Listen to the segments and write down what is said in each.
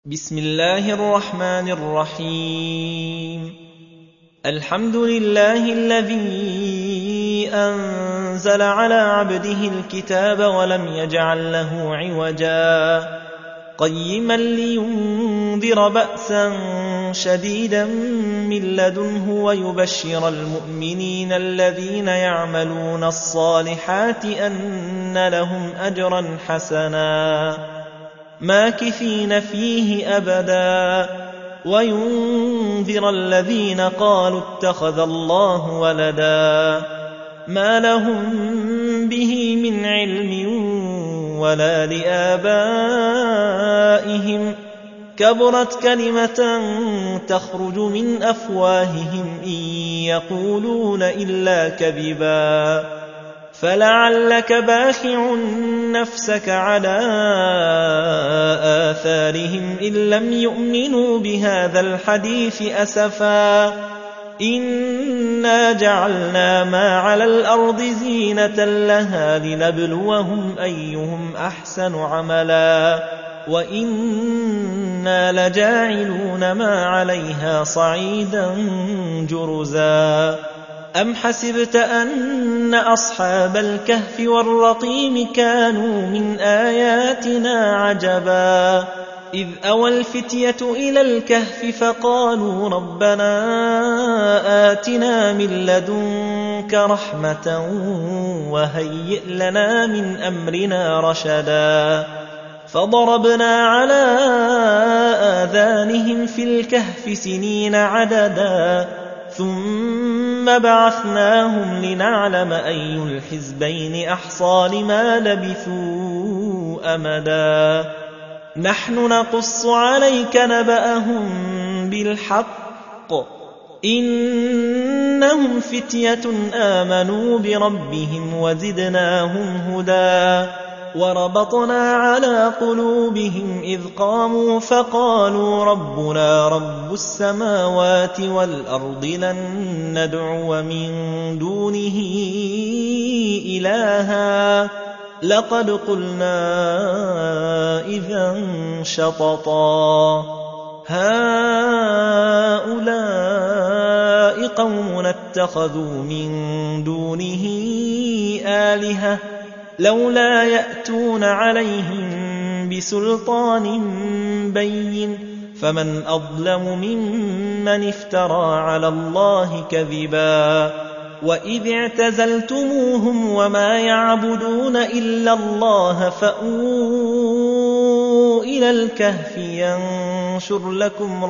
بسم الله الرحمن الرحيم. الحمد لله الذي أنزل على عبده الكتاب ولم يجعل له عوجا قيما لينذر بأسا شديدا من لدنه ويبشر المؤمنين الذين يعملون الصالحات أن لهم أجرا حسنا ماكثين فيه أبدا وينذر الذين قالوا اتخذ الله ولدا ما لهم به من علم ولا لآبائهم كبرت كلمة تخرج من أفواههم إن يقولون إلا كذبا فلعلك باخع نفسك على آثارهم إن لم يؤمنوا بهذا الحديث أسفا إنا جعلنا ما على الأرض زينة لها لنبلوهم أيهم أحسن عملا وإنا لجاعلون ما عليها صعيدا جرزا أم حسبت أن أصحاب الكهف والرقيم كانوا من آياتنا عجبا إذ أوى الفتية إلى الكهف فقالوا ربنا آتنا من لدنك رحمة وهيئ لنا من أمرنا رشدا فضربنا على آذانهم في الكهف سنين عددا ثم بعثناهم لنعلم أي الحزبين أحصى لما لبثوا أمدا نحن نقص عليك نبأهم بالحق إنهم فتية آمنوا بربهم وزدناهم هدى وربطنا على قلوبهم إذ قاموا فقالوا ربنا رب السماوات والأرض لن ندعو من دونه إلها لقد قلنا إذا شططا هؤلاء قوم اتخذوا من دونه آلهة لولا يأتون عليهم بسلطان بين فمن أظلم ممن افترى على الله كذبا وإذ اعتزلتموهم وما يعبدون إلا الله فأووا إلى الكهف ينشر لكم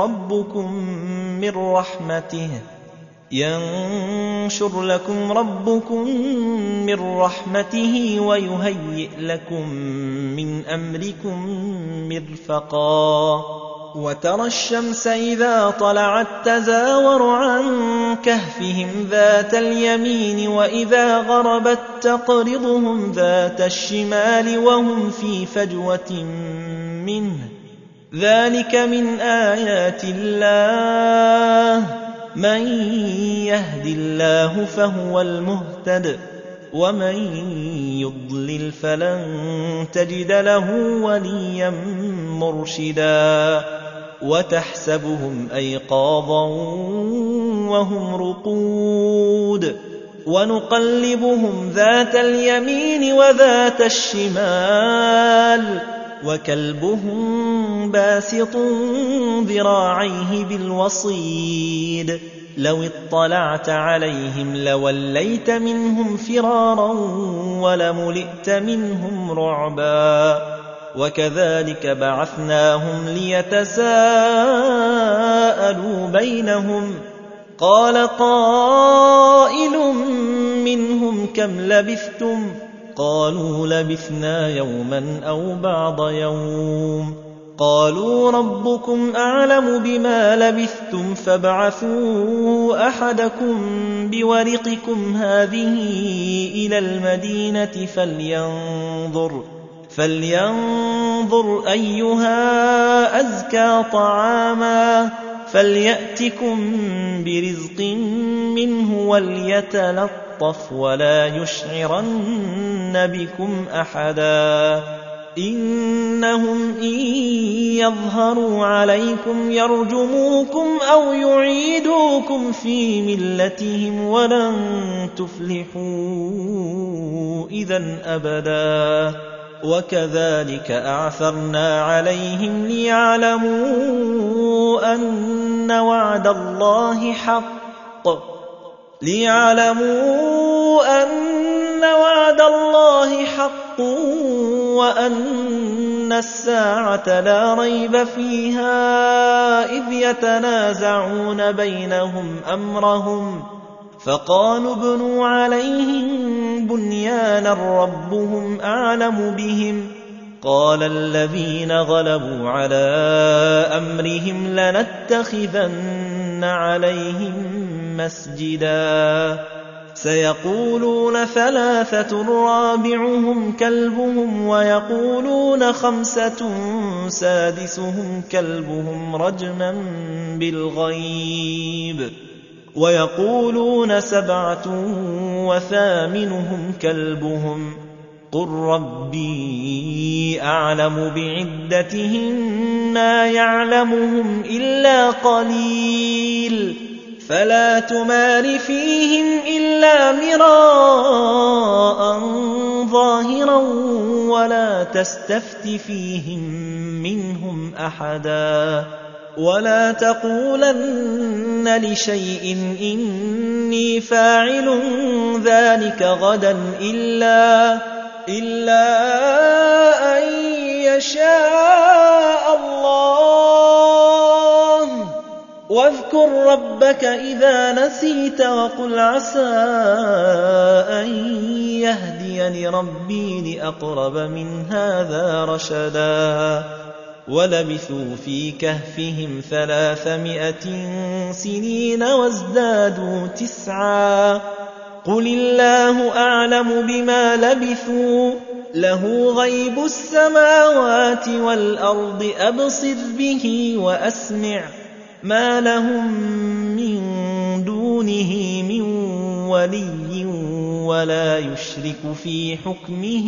ربكم من رحمته ويهيئ لكم من أمركم مرفقا وترى الشمس إذا طلعت تزاور عن كهفهم ذات اليمين وإذا غربت تقرضهم ذات الشمال وهم في فجوة منه ذلك من آيات الله من يهد الله فهو المهتد ومن يضلل فلن تجد له وليا مرشدا وتحسبهم أيقاظا وهم رقود ونقلبهم ذات اليمين وذات الشمال وكلبهم باسط ذراعيه بالوصيد لو اطلعت عليهم لوليت منهم فرارا ولملئت منهم رعبا وكذلك بعثناهم ليتساءلوا بينهم قال قائل منهم كم لبثتم قالوا لبثنا يوما أو بعض يوم قالوا ربكم أعلم بما لبثتم فابعثوا أحدكم بورقكم هذه إلى المدينة فلينظر أيها أزكى طعاما فليأتكم برزق منه وليتلطف ولا يشعرن بكم أحدا إنهم إن يظهروا عليكم يرجموكم أو يعيدوكم في ملتهم ولن تفلحوا إذن أبدا وكذلك أعثرنا عليهم ليعلموا أن وعد الله حق وأن الساعة لا ريب فيها إذ يتنازعون بينهم أمرهم فقالوا ابنوا عليهم بنيانا ربهم أعلم بهم قال الذين غلبوا على أمرهم لنتخذن عليهم مسجدا سيقولون 3 رابعهم كلبهم ويقولون 5 سادسهم كلبهم رجما بالغيب ويقولون 7 وثامنهم كلبهم قل ربي أعلم بعدتهم ما يعلمهم إلا قليل فلا تمار فيهم إلا مراء ظاهرا ولا تستفت فيهم منهم أحدا ولا تقولن لشيء إني فاعل ذلك غدا إلا أن يشاء الله واذكر ربك إذا نسيت وقل عسى أن يهديني ربي لأقرب من هذا رشدا ولبثوا في كهفهم 300 سنين وازدادوا 9 قل الله أعلم بما لبثوا له غيب السماوات والأرض أبصر به وأسمع ما لهم من دونه من ولي ولا يشرك في حكمه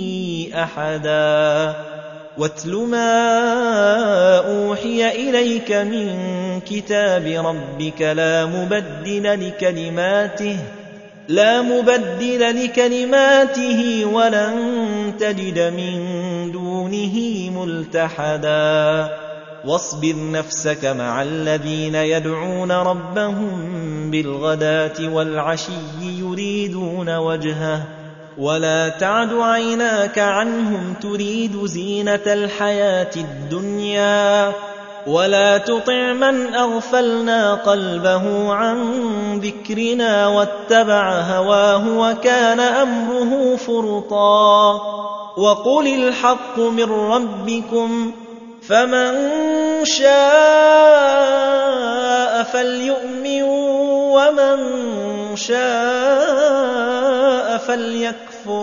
أحدا واتل ما أوحي إليك من كتاب ربك لا مبدل لكلماته ولن تجد من دونه ملتحدا واصبر نفسك مع الذين يدعون ربهم بالغداة والعشي يريدون وجهه ولا تعد عيناك عنهم تريد زينة الحياة الدنيا ولا تطع من أغفلنا قلبه عن ذكرنا واتبع هواه وكان أمره فرطا وقل الحق من ربكم فمن شاء فليؤمن ومن شاء فليكفر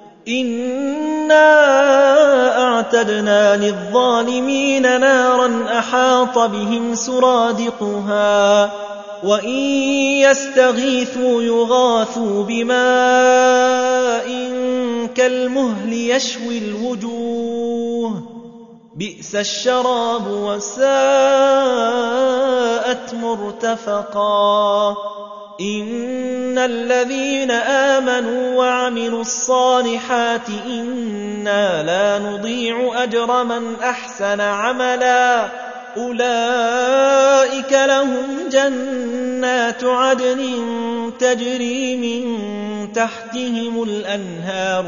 إنا أعتدنا للظالمين نارا أحاط بهم سرادقها وإن يستغيثوا يغاثوا بماء كالمهل يشوي الوجوه بئس الشراب وساءت مرتفقا إن الذين آمنوا وعملوا الصالحات إنا لا نضيع أجر من أحسن عملا أولئك لهم جنات عدن تجري من تحتهم الأنهار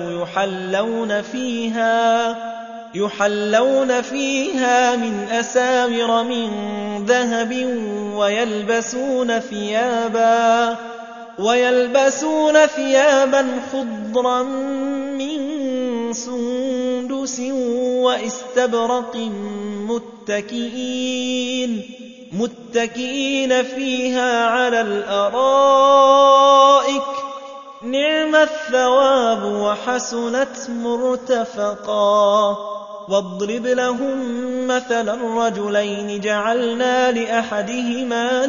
يحلون فيها من أساور من ذهب ويلبسون ثيابا خضرا من سندس واستبرق متكئين فيها على الأرائك نعم الثواب وحسنت مرتفقا واضرب لهم مثلا رجلين جعلنا لأحدهما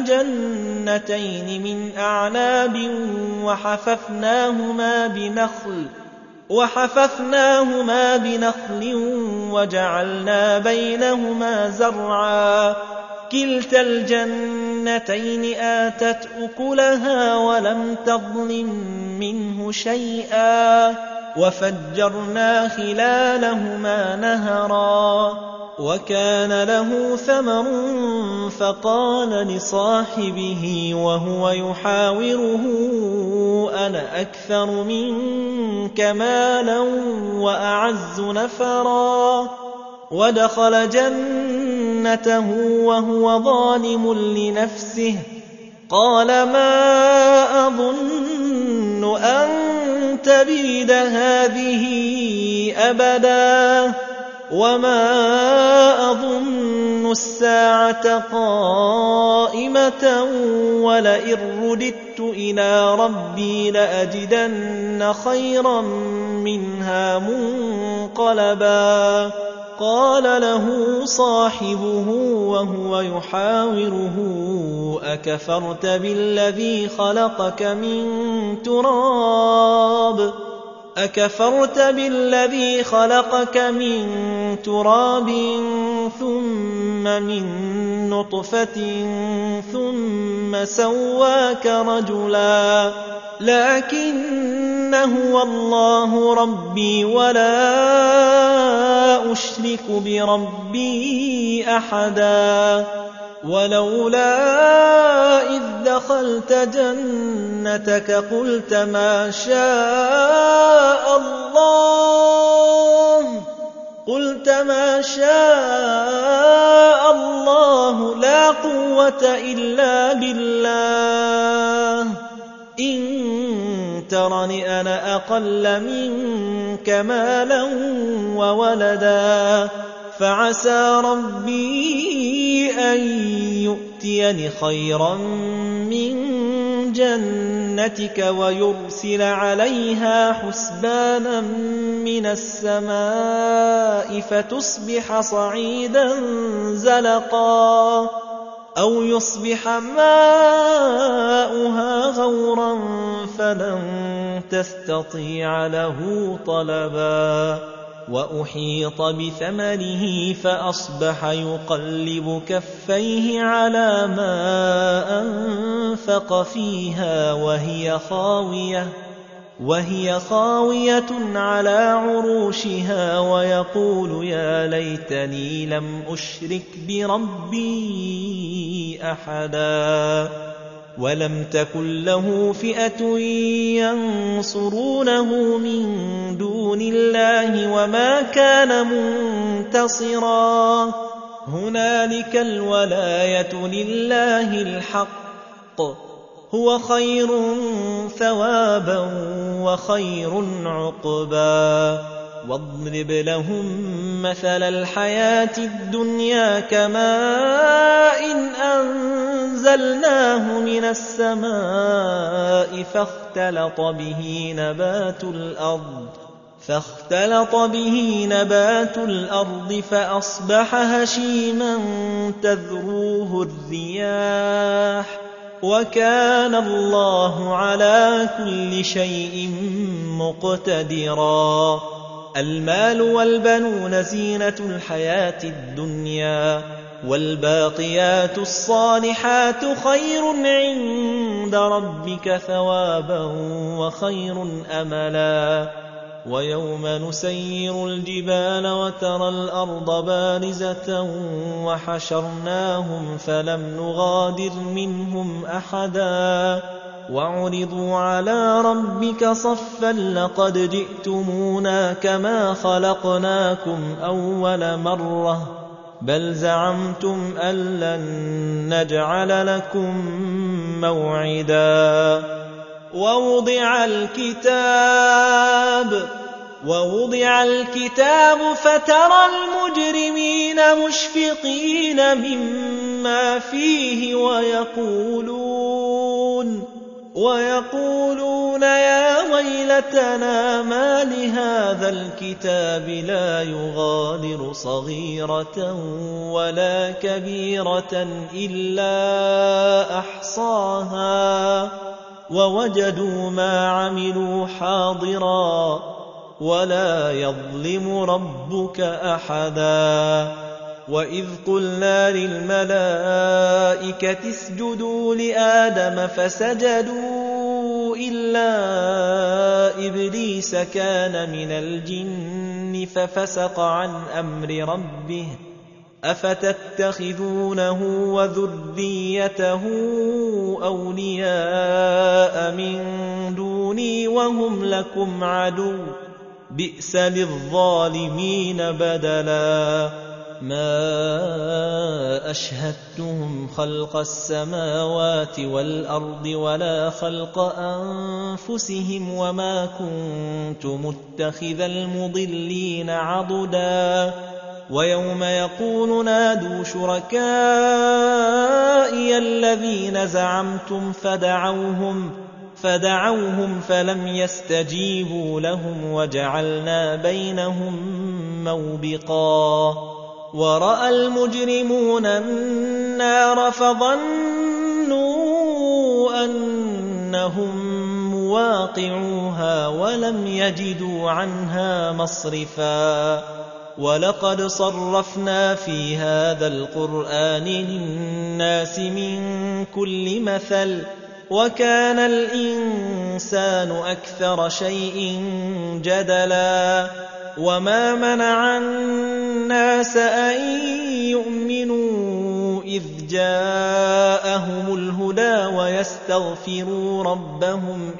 جنتين من أعناب وحففناهما بنخل وجعلنا بينهما زرعا كلتا الجنتين آتت أكلها ولم تظلم منه شيئا وفجرنا خلالهما نهرا وكان له ثمر فقال لصاحبه وهو يحاوره أنا أكثر منك مالا وأعز نفرا ودخل جنته وهو ظالم لنفسه قال ما أظن أن تبيد هذه أبدا وما أظن الساعة قائمة ولئن رددت إلى ربي لأجدن خيرا منها منقلبا قال له صاحبه وهو يحاوره أكفرت بالذي خلقك من تراب ثم من نطفة ثم سواك رجلا لكن هو الله ربي ولا أشرك بربي أحدا ولولا إذ دخلت جنتك قلت ما شاء الله لا قوة إلا بالله إن ترني أنا أقل منك مالا وولدا فعسى ربي أن يؤتيني خيرا من جنتك ويرسل عليها حسبانا من السماء فتصبح صعيدا زلقا أو يصبح ماؤها غورا فلن تستطيع له طلبا وأحيط بثمره فأصبح يقلب كفيه على ما أنفق فيها وهي خاوية على عروشها ويقول يا ليتني لم أشرك بربي أحدا ولم تكن له فئة ينصرونه من دون الله وما كان منتصرا هنالك الولاية لله الحق هو خير ثوابا وخير عقبا واضرب لهم مثل الحياة الدنيا كماء أنزلناه من السماء فاختلط به نبات الأرض فأصبح هشيما تذروه الرياح وكان الله على كل شيء مقتدرا المال والبنون زينة الحياة الدنيا والباقيات الصالحات خير عند ربك ثوابا وخير أملا ويوم نسير الجبال وترى الأرض بارزة وحشرناهم فلم نغادر منهم أحدا وعرضوا على ربك صفا لقد جئتمونا كما خلقناكم أول مرة بل زعمتم أن لن نجعل لكم موعدا ووضع الكتاب فترى المجرمين مشفقين مما فيه ويقولون يا ويلتنا ما لهذا الكتاب لا يغادر صغيرة ولا كبيرة إلا أحصاها ووجدوا ما عملوا حاضرا ولا يظلم ربك أحدا وإذ قلنا للملائكة اسجدوا لآدم فسجدوا إلا إبليس كان من الجن ففسق عن أمر ربه أفتتخذونه وذريته أولياء من دوني وهم لكم عدو بئس للظالمين بدلا ما أشهدتهم خلق السماوات والأرض ولا خلق أنفسهم وما كنت متخذ المضلين عضدا ويوم يقول نادوا شركائي الذين زعمتم فدعوهم فلم يستجيبوا لهم وجعلنا بينهم موبقا ورأى المجرمون النار فظنوا أنهم مواقعوها ولم يجدوا عنها مصرفا ولقد صرفنا في هذا القرآن للناس من كل مثل وكان الإنسان أكثر شيء جدلا وما منع الناس أن يؤمنوا إذ جاءهم الهدى ويستغفروا ربهم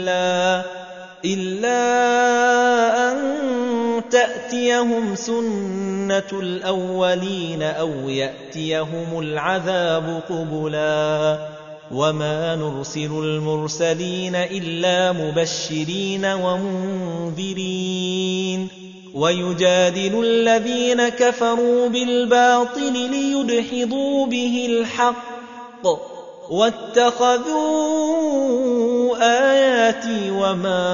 إلا أن تأتيهم سنة الأولين أو يأتيهم العذاب قبلا وما نرسل المرسلين إلا مبشرين ومنذرين ويجادل الذين كفروا بالباطل ليدحضوا به الحق واتخذوا آياتي وما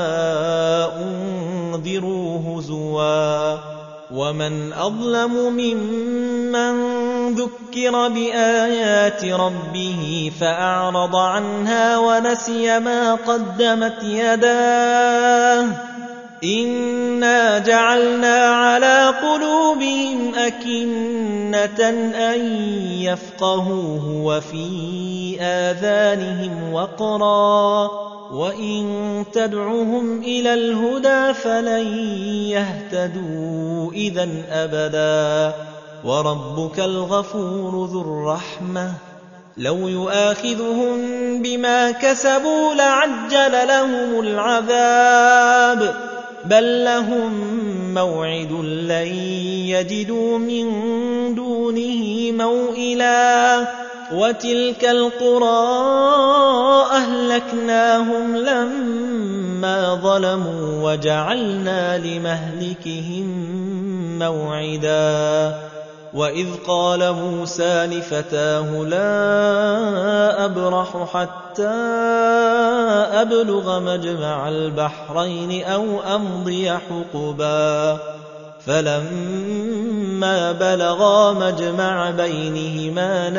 أنذروا هزوا ومن أظلم ممن ذكر بآيات ربه فأعرض عنها ونسي ما قدمت يداه إنا جعلنا على قلوبهم أكنة أن يفقهوه وفي آذانهم وقرا وإن تدعهم إلى الهدى فلن يهتدوا إذن أبدا وربك الغفور ذو الرحمة لو يؤاخذهم بما كسبوا لعجل لهم العذاب بل لهم موعد لن يجدوا من دونه موئلا وتلك القرى أهلكناهم لما ظلموا وجعلنا لمهلكهم موعدا وإذ قال موسى لفتاه لا أبرح حتى أبلغ مجمع البحرين أو أمضي حقبا فلما بلغا مجمع بينهما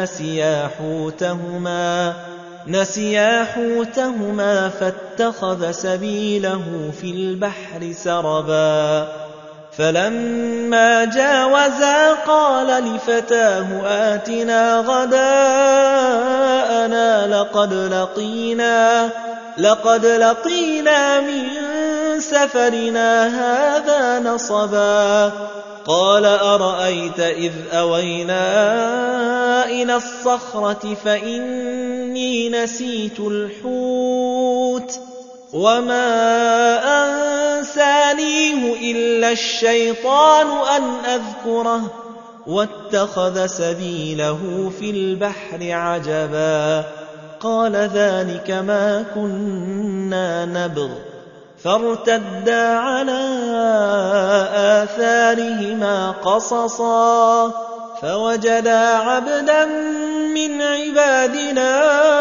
نسيا حوتهما فاتخذ سبيله في البحر سربا فلما جاوزا قال لفتاه آتنا غداءنا لقد لقينا من سفرنا هذا نصبا قال أرأيت إذ أوينا إلى الصخرة فإني نسيت الحوت وما أنسانيه إلا الشيطان أن أذكره واتخذ سبيله في البحر عجبا قال ذلك ما كنا نبغ فارتدا على آثارهما قصصا فوجدا عبدا من عبادنا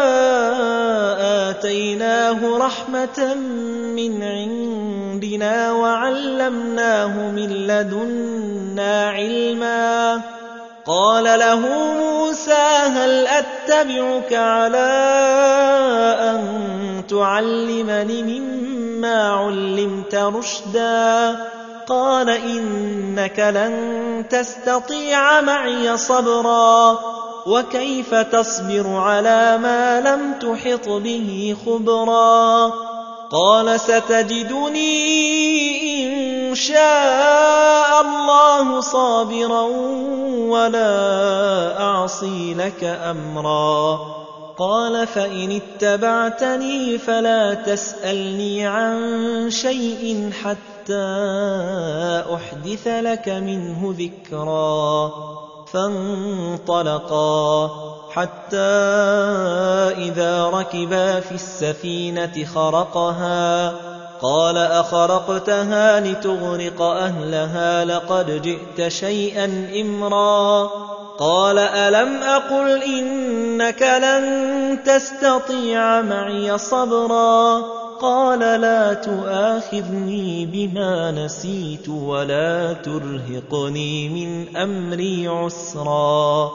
آتيناه رحمة من عندنا وعلمناه من لدنا علما قال له موسى هل أتبعك على أن تعلمني مما مما علمت رشدا قال إنك لن تستطيع معي صبرا وكيف تصبر على ما لم تحط به خبرا قال ستجدني إن شاء الله صابرا ولا أعصي لك أمرا قال فإن اتبعتني فلا تسألني عن شيء حتى أحدث لك منه ذكرا فانطلقا حتى إذا ركبا في السفينة خرقها قال أخرقتها لتغرق أهلها لقد جئت شيئا إمرا قال ألم أقل إنك لن تستطيع معي صبرا قال لا تؤاخذني بما نسيت ولا ترهقني من أمري عسرا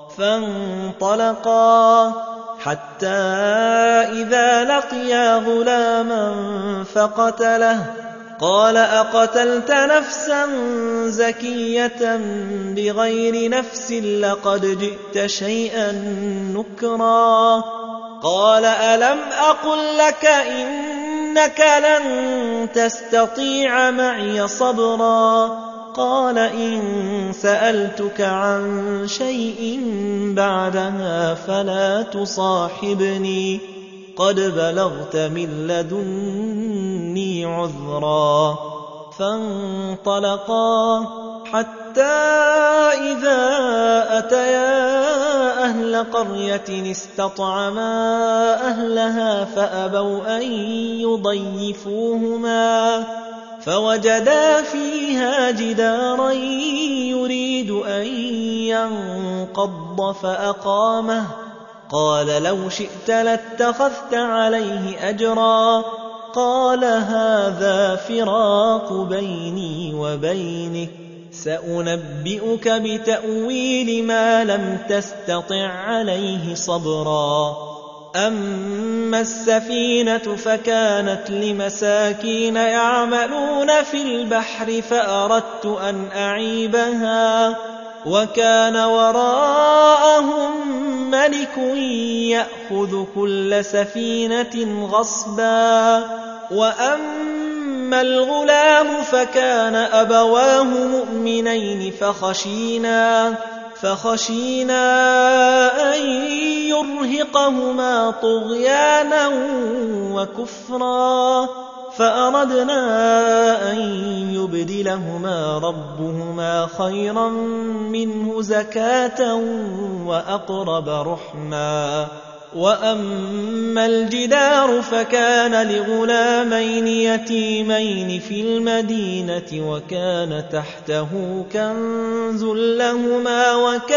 فانطلقا حتى إذا لقيا غلاما فقتله قال أقتلت نفسا زكية بغير نفس لقد جئت شيئا نكرا قال ألم أقل لك إنك لن تستطيع معي صبرا قال إن سألتك عن شيء بعدها فلا تصاحبني قد بلغت من لدني عذرا فانطلقا حتى إذا أتيا أهل قرية استطعما أهلها فأبوا أن يضيفوهما فوجدا فيها جدارا يريد أن ينقض فأقامه قال لو شئت لاتخذت عليه أجرا قال هذا فراق بيني وبينك سأنبئك بتأويل ما لم تستطع عليه صبرا أما السفينة فكانت لمساكين يعملون في البحر فأردت أن أعيبها وكان وراءهم ملك يأخذ كل سفينة غصبا وأما الغلام فكان أبواه مؤمنين فخشينا أن يرهقهما طغيانا وكفرا فأردنا أن يبدلهما ربهما خيرا منه زكاة وأقرب رحما وأما الجدار فكان لغلامين يتيمين في المدينة وكان تحته كنز لهما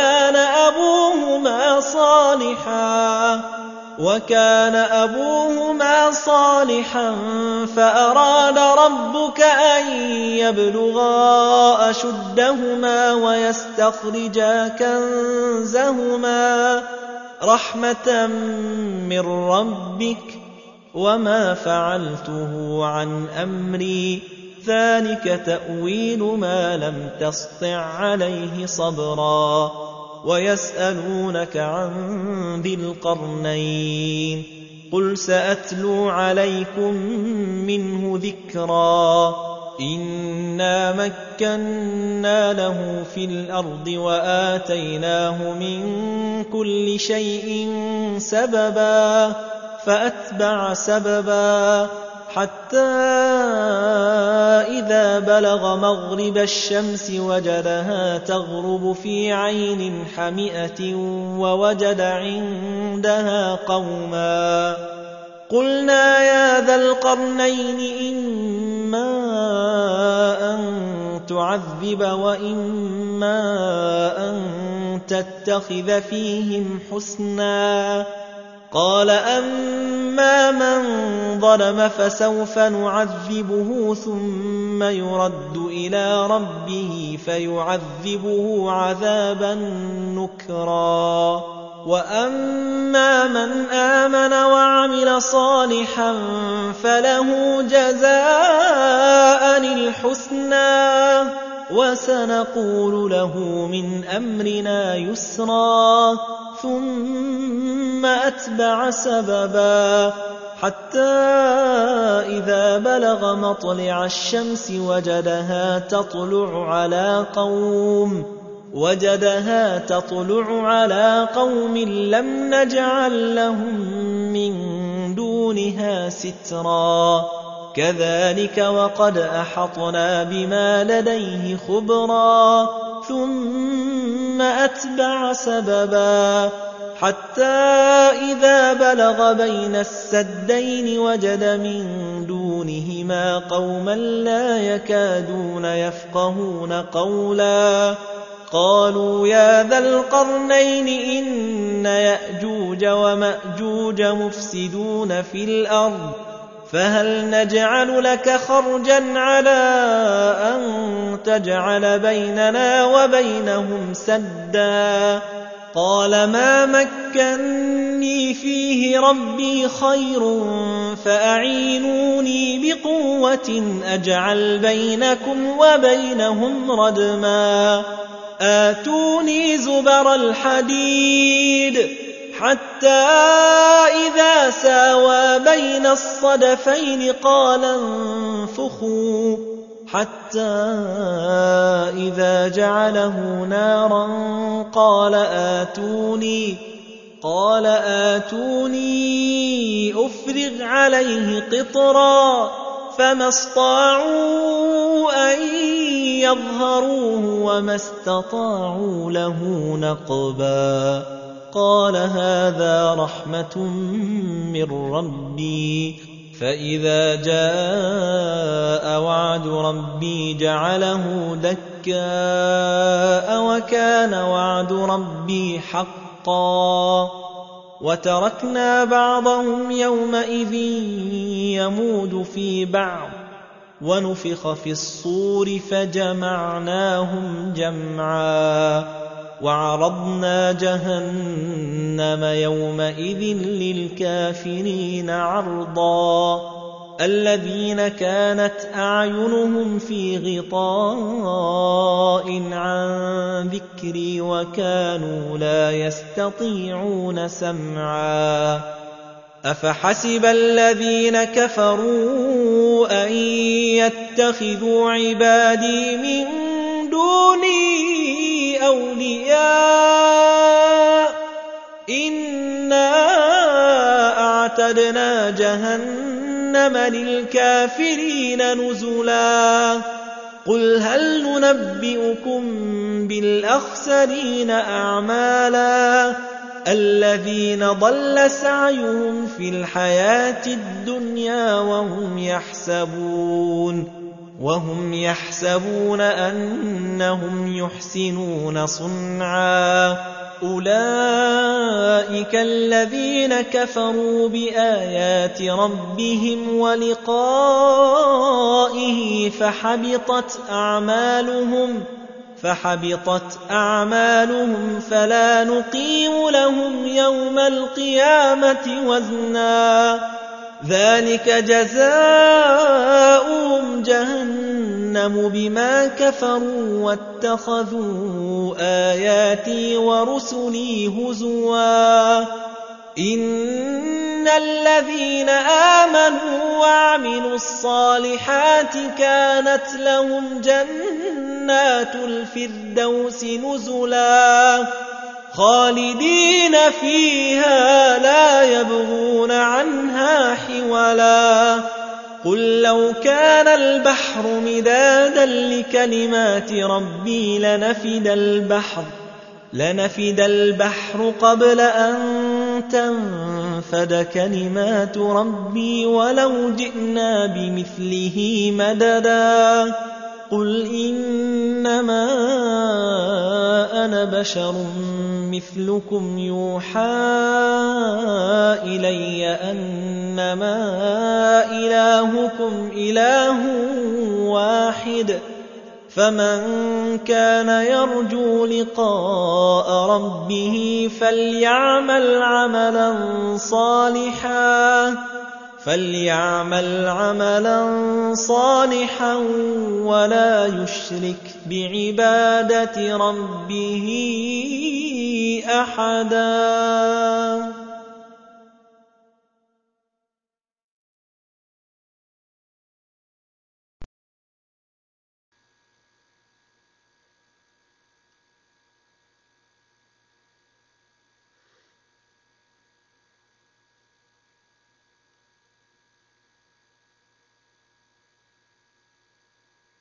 وكان أبوهما صالحا فأراد ربك أن يبلغا أشدهما ويستخرجا كنزهما رحمة من ربك وما فعلته عن أمري ذلك تأويل ما لم تسطع عليه صبرا ويسألونك عن ذي القرنين قل سأتلو عليكم منه ذكرا إنا مكنا له في الأرض وآتيناه من كل شيء سببا فأتبع سببا حتى إذا بلغ مغرب الشمس وجدها تغرب في عين حمئة ووجد عندها قوما قلنا يا ذا القرنين إما أن تعذب وإما أن تتخذ فيهم حسنا قال أما من ظلم فسوف نعذبه ثم يرد إلى ربه فيعذبه عذابا نكرا وأما من آمن وعمل صالحا فله جزاء الحسنى وسنقول له من أمرنا يسرا ثم أتبع سببا حتى إذا بلغ مطلع الشمس وجدها تطلع على قوم لم نجعل لهم من دونها سترا كذلك وقد أحطنا بما لديه خبرا ثم أتبع سببا حتى إذا بلغ بين السدين وجد من دونهما قوما لا يكادون يفقهون قولا قالوا يا ذا القرنين إن يأجوج ومأجوج مفسدون في الأرض فهل نجعل لك خرجا على أن تجعل بيننا وبينهم سدا قال ما مكني فيه ربي خير فأعينوني بقوة أجعل بينكم وبينهم ردما آتوني زبر الحديد حتى إذا ساوى بين الصدفين قال انفخوا حتى إذا جعله نارا قال آتوني أفرغ عليه قطرا فما استطاعوا أن يظهروه وما استطاعوا له نقبا قال هذا رحمة من ربي فإذا جاء وعد ربي جعله دكاء وكان وعد ربي حقا وتركنا بعضهم يومئذ يموج في بعض ونفخ في الصور فجمعناهم جمعا وعرضنا جهنم يومئذ للكافرين عرضا الذين كانت أعينهم في غطاء عن ذكري وكانوا لا يستطيعون سمعا أفحسب الذين كفروا أن يتخذوا عبادي من دوني أولياء إنا أعتدنا جهنم للكافرين نزلا قل هل ننبئكم بالأخسرين أعمالا الذين ضل سعيهم في الحياة الدنيا وهم يحسبون أنهم يحسنون صنعا أولئك الذين كفروا بآيات ربهم ولقائه فحبطت أعمالهم فلا نقيم لهم يوم القيامة وزنا ذلك جزاؤهم جهنم بما كفروا واتخذوا آياتي ورسلي هزوا إن الذين آمنوا وعملوا الصالحات كانت لهم جنات الفردوس نزلا خالدين فيها لا يبغون عنها حولا قل لو كان البحر مدادا لكلمات ربي لنفد البحر قبل أن تنفد كلمات ربي ولو جئنا بمثله مددا قل إنما أنا بشر مثلكم يوحى إلي أنما إلهكم إله واحد فمن كان يرجو لقاء ربه فليعمل عملا صالحا ولا يشرك بعبادة ربه أحدا.